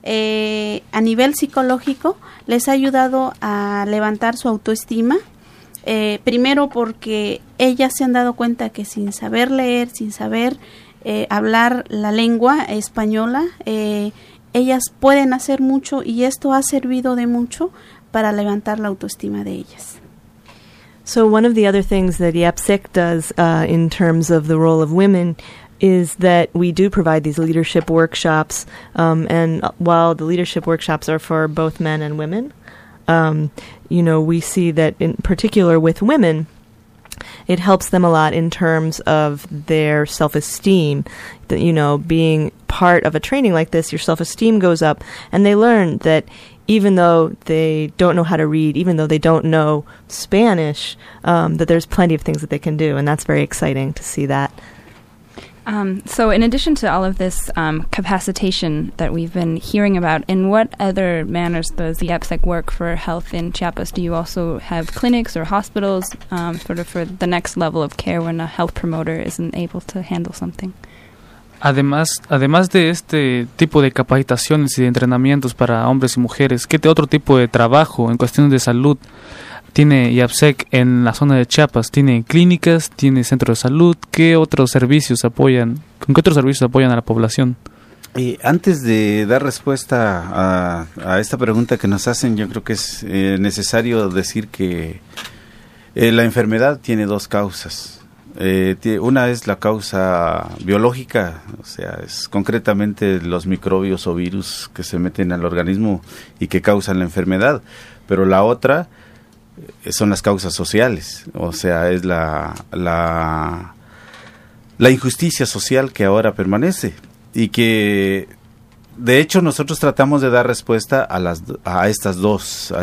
a nivel psicológico les ha ayudado a levantar su autoestima. Primero porque ellas se han dado cuenta que sin saber leer, sin saber hablar la lengua española, ellas pueden hacer mucho, y esto ha servido de mucho para levantar la autoestima de ellas. So one of the other things that IAPSEC does in terms of the role of women is that we do provide these leadership workshops, and while the leadership workshops are for both men and women, we see that in particular with women, it helps them a lot in terms of their self-esteem. Being part of a training like this, your self-esteem goes up, and they learn that even though they don't know how to read, even though they don't know Spanish, that there's plenty of things that they can do, and that's very exciting to see that. So in addition to all of this capacitation that we've been hearing about, in what other manners does the IAPSEC work for health in Chiapas? Do you also have clinics or hospitals sort of for the next level of care when a health promoter isn't able to handle something? Además de este tipo de capacitaciones y de entrenamientos para hombres y mujeres, ¿qué otro tipo de trabajo en cuestiones de salud tiene IAPSEC en la zona de Chiapas? ¿Tiene clínicas? ¿Tiene centros de salud? ¿Con qué otros servicios apoyan a la población? Y antes de dar respuesta a esta pregunta que nos hacen, yo creo que es necesario decir que la enfermedad tiene dos causas. Una es la causa biológica, o sea, es concretamente los microbios o virus que se meten al organismo y que causan la enfermedad, pero la otra son las causas sociales, o sea, es la injusticia social que ahora permanece y que de hecho nosotros tratamos de dar respuesta a estas dos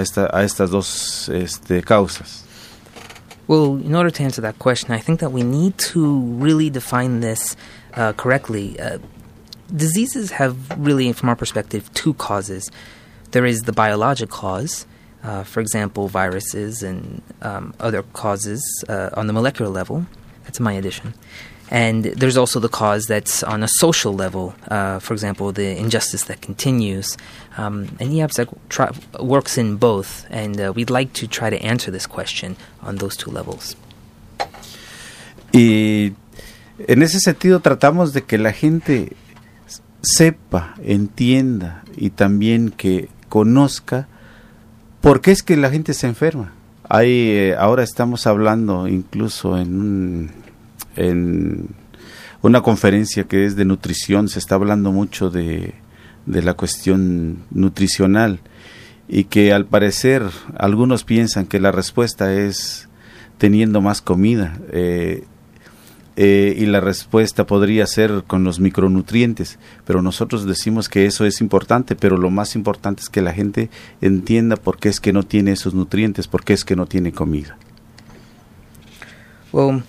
causas. Well, in order to answer that question, I think that we need to really define this correctly. Diseases have really, from our perspective, two causes. There is the biologic cause, for example, viruses and other causes on the molecular level. That's my addition. And there's also the cause that's on a social level, for example, the injustice that continues. And IAPSEC works in both, and we'd like to try to answer this question on those two levels. Y en ese sentido tratamos de que la gente sepa, entienda y también que conozca por qué es que la gente se enferma. Ahora estamos hablando incluso en una conferencia que es de nutrición, se está hablando mucho de la cuestión nutricional y que al parecer algunos piensan que la respuesta es teniendo más comida y la respuesta podría ser con los micronutrientes, pero nosotros decimos que eso es importante, pero lo más importante es que la gente entienda por qué es que no tiene esos nutrientes, por qué es que no tiene comida. Well,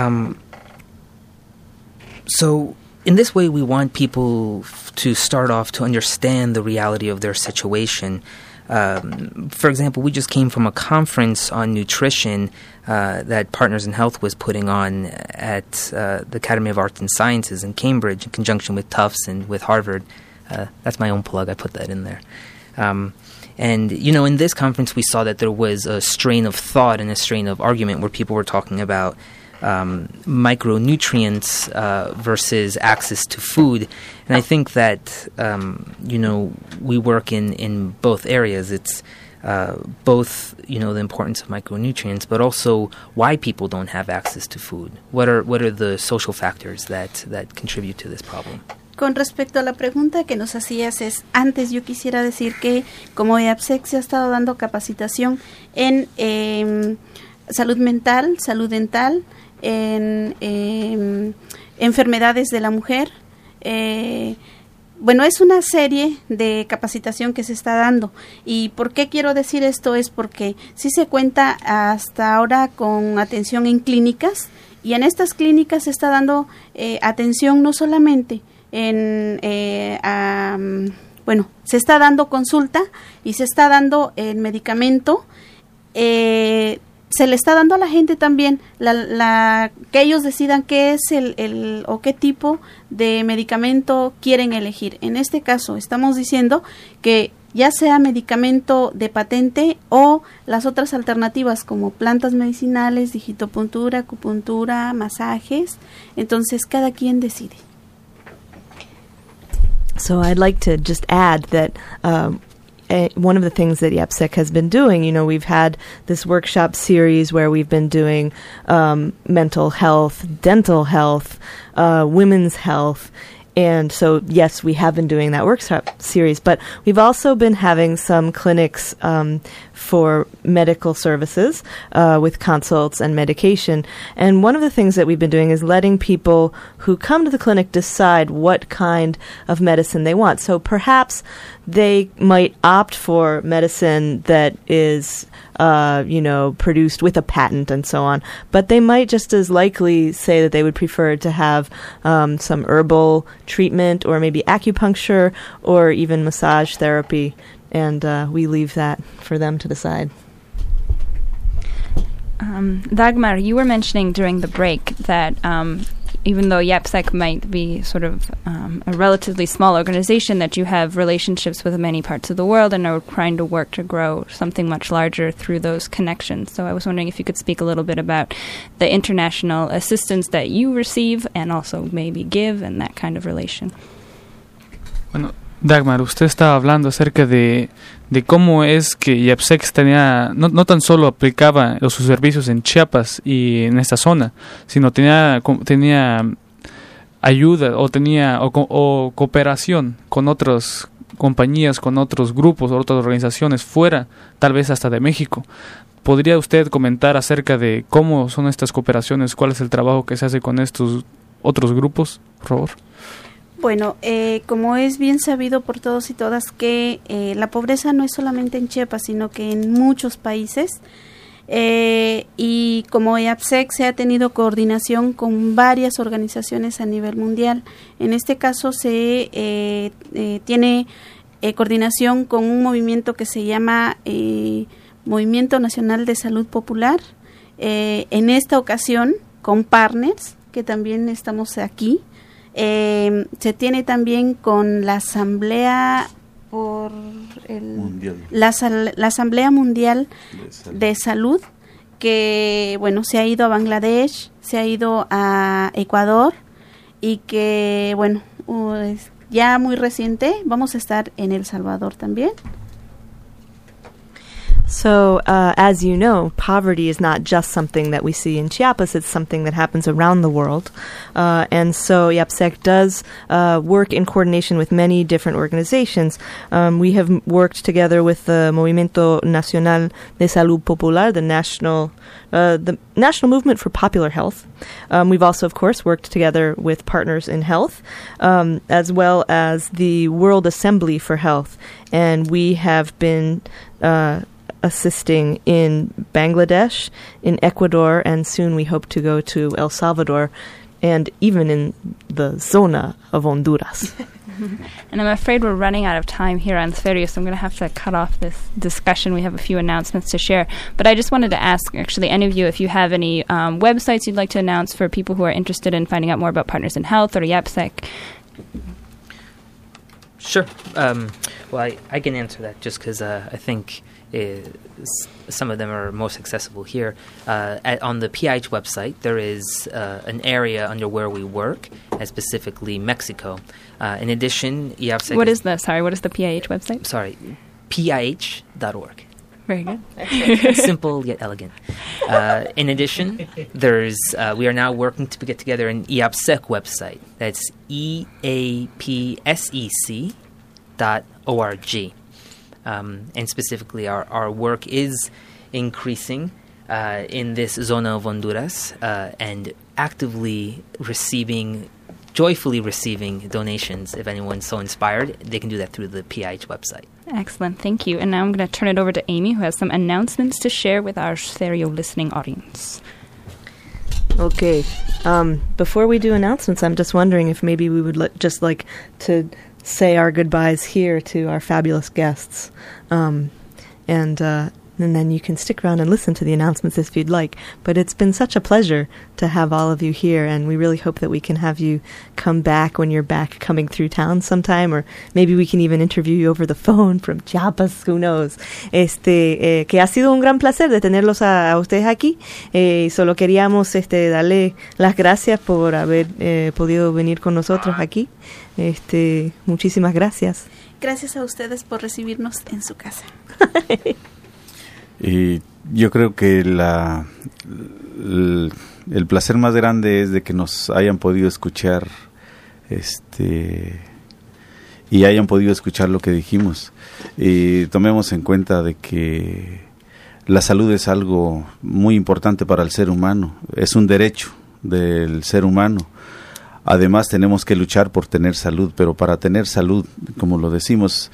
so in this way, we want people to start off to understand the reality of their situation. For example, we just came from a conference on nutrition that Partners in Health was putting on at the Academy of Arts and Sciences in Cambridge in conjunction with Tufts and with Harvard. That's my own plug. I put that in there. And, in this conference, we saw that there was a strain of thought and a strain of argument where people were talking about micronutrients versus access to food. And I think that, we work in both areas. It's both, the importance of micronutrients, but also why people don't have access to food. What are the social factors that contribute to this problem? Con respecto a la pregunta que nos hacías antes yo quisiera decir que como IAPSEC se ha estado dando capacitación en salud mental, salud dental, en enfermedades de la mujer. Es una serie de capacitación que se está dando. ¿Y por qué quiero decir esto? Es porque sí se cuenta hasta ahora con atención en clínicas Y en estas clínicas se está dando atención no solamente se está dando consulta y se está dando el medicamento, se le está dando a la gente también que ellos decidan qué es o qué tipo de medicamento quieren elegir. En este caso estamos diciendo que ya sea medicamento de patente o las otras alternativas como plantas medicinales, digitopuntura, acupuntura, masajes, entonces cada quien decide. So I'd like to just add that one of the things that YAPSEC has been doing, we've had this workshop series where we've been doing mental health, dental health, women's health. And so, yes, we have been doing that workshop series, but we've also been having some clinics for medical services with consults and medication. And one of the things that we've been doing is letting people who come to the clinic decide what kind of medicine they want. So perhaps they might opt for medicine that is produced with a patent and so on. But they might just as likely say that they would prefer to have some herbal treatment or maybe acupuncture or even massage therapy. And we leave that for them to decide. Dagmar, you were mentioning during the break that even though YAPSEC might be sort of a relatively small organization, that you have relationships with many parts of the world and are trying to work to grow something much larger through those connections. So I was wondering if you could speak a little bit about the international assistance that you receive and also maybe give and that kind of relation. Bueno, Dagmar, usted estaba hablando acerca de cómo es que YAPSEC tenía, no tan solo aplicaba sus servicios en Chiapas y en esta zona, sino tenía ayuda o cooperación con otras compañías, con otros grupos, otras organizaciones fuera, tal vez hasta de México. ¿Podría usted comentar acerca de cómo son estas cooperaciones, cuál es el trabajo que se hace con estos otros grupos, por favor? Bueno, como es bien sabido por todos y todas que la pobreza no es solamente en Chiapas, sino que en muchos países, y como YAPSEC se ha tenido coordinación con varias organizaciones a nivel mundial. En este caso se tiene coordinación con un movimiento que se llama Movimiento Nacional de Salud Popular, en esta ocasión con partners, que también estamos aquí. Se tiene también con la Asamblea la Asamblea Mundial de Salud, que se ha ido a Bangladesh, se ha ido a Ecuador y que ya muy reciente vamos a estar en El Salvador también. So, as you know, poverty is not just something that we see in Chiapas, it's something that happens around the world. And so YAPSEC does work in coordination with many different organizations. We have worked together with the Movimiento Nacional de Salud Popular, the national movement for popular health. We've also, of course, worked together with Partners in Health, as well as the World Assembly for Health. And we have been assisting in Bangladesh, in Ecuador, and soon we hope to go to El Salvador, and even in the zona of Honduras. And I'm afraid we're running out of time here on Sferio, so I'm going to have to cut off this discussion. We have a few announcements to share. But I just wanted to ask, actually, any of you, if you have any websites you'd like to announce for people who are interested in finding out more about Partners in Health or YAPSEC. Sure. Well, I can answer that just because I think some of them are most accessible here. On the PIH website, there is an area under where we work, specifically Mexico. In addition, YAPSEC... What is the PIH website? Sorry, PIH.org. Very good. Simple yet elegant. In addition, we are now working to get together an YAPSEC website. That's EAPSEC.org. And specifically, our work is increasing in this zona of Honduras and actively joyfully receiving donations. If anyone's so inspired, they can do that through the PIH website. Excellent, thank you. And now I'm going to turn it over to Amy, who has some announcements to share with our stereo listening audience. Okay. Before we do announcements, I'm just wondering if maybe we would just like to say our goodbyes here to our fabulous guests. And then you can stick around and listen to the announcements if you'd like. But it's been such a pleasure to have all of you here, and we really hope that we can have you come back when you're back coming through town sometime, or maybe we can even interview you over the phone from Chiapas, who knows. Que ha sido un gran placer de tenerlos a ustedes aquí. Solo queríamos darle las gracias por haber podido venir con nosotros aquí. Muchísimas gracias. Gracias a ustedes por recibirnos en su casa. Y yo creo que el placer más grande es de que nos hayan podido escuchar y hayan podido escuchar lo que dijimos. Y tomemos en cuenta de que la salud es algo muy importante para el ser humano, es un derecho del ser humano. Además tenemos que luchar por tener salud, pero para tener salud, como lo decimos,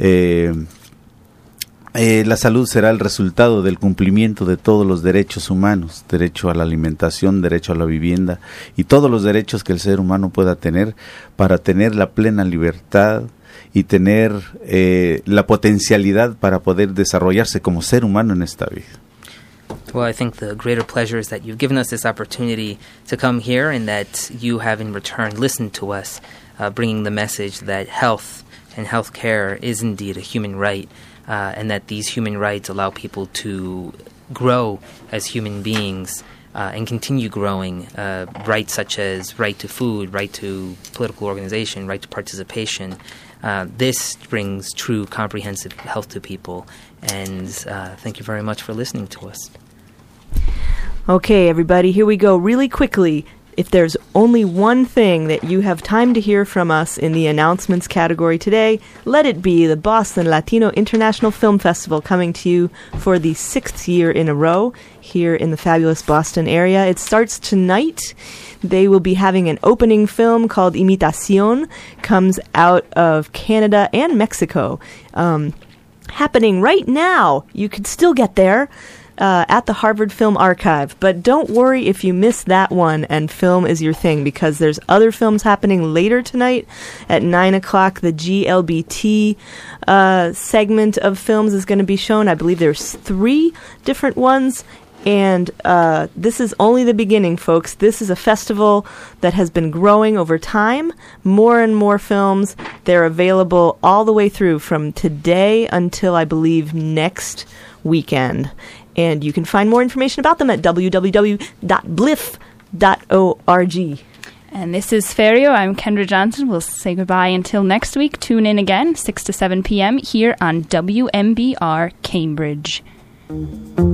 la salud será el resultado del cumplimiento de todos los derechos humanos, derecho a la alimentación, derecho a la vivienda y todos los derechos que el ser humano pueda tener para tener la plena libertad y tener la potencialidad para poder desarrollarse como ser humano en esta vida. Well, I think the greater pleasure is that you've given us this opportunity to come here and that you have in return listened to us, bringing the message that health and health care is indeed a human right. And that these human rights allow people to grow as human beings and continue growing, rights such as right to food, right to political organization, right to participation. This brings true comprehensive health to people, and thank you very much for listening to us. Okay, everybody, here we go really quickly. If there's only one thing that you have time to hear from us in the announcements category today, let it be the Boston Latino International Film Festival, coming to you for the 6th year in a row here in the fabulous Boston area. It starts tonight. They will be having an opening film called Imitación, comes out of Canada and Mexico. Happening right now. You could still get there. At the Harvard Film Archive. But don't worry if you miss that one and film is your thing, because there's other films happening later tonight at 9 o'clock. The GLBT segment of films is going to be shown. I believe there's 3 different ones. And this is only the beginning, folks. This is a festival that has been growing over time. More and more films. They're available all the way through from today until, I believe, next weekend. And you can find more information about them at www.blif.org. And this is Ferio. I'm Kendra Johnson. We'll say goodbye until next week. Tune in again, 6 to 7 p.m. here on WMBR Cambridge.